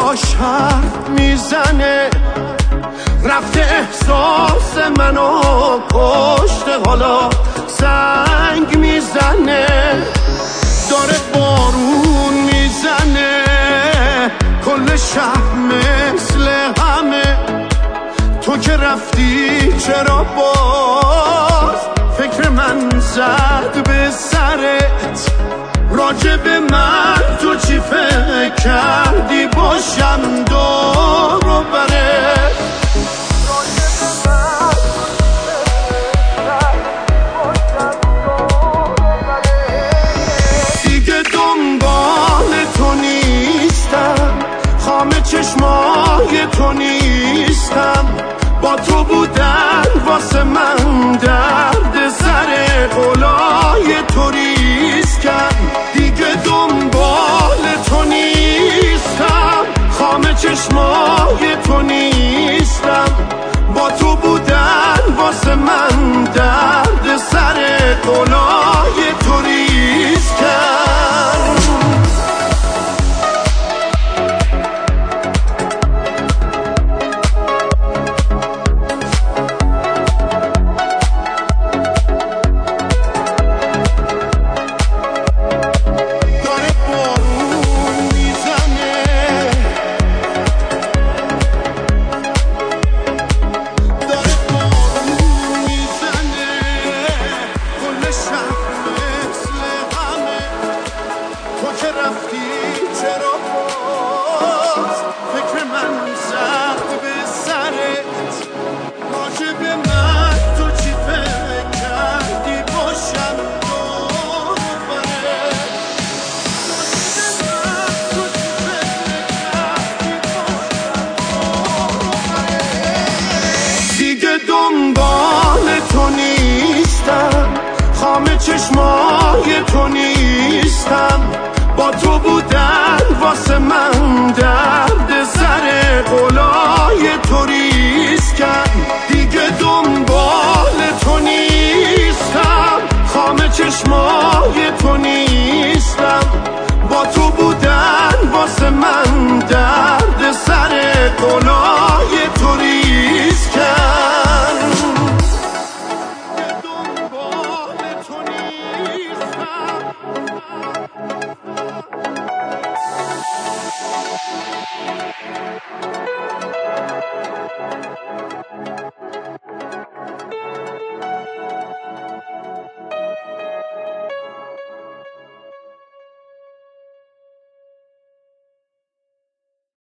باهاش حرف میزنه، رفته احساس منو کشته، حالا زنگ میزنه، داره بارون میزنه، کل شهر مثل همه. تو که رفتی چرا باز فکر من زد به سرت؟ راجب من تو چی فکر کردی؟ باشم دور و برت. دیگه دنبال تو نیستم، خامه چشمای تو نیستم، با تو بودن واسه من درد سر قلای تو ریسکم. دیگه دنبال تو نیستم، خامه چشمای تو نیستم، با تو بودن واسه من درد سر قلای تو ریسکم. دنبال تو نیستم، خامه چشمای تو نیستم، با تو بودن واسه من درد سر قلای تو ریسکم. دیگه دنبال تو نیستم، خامه چشمای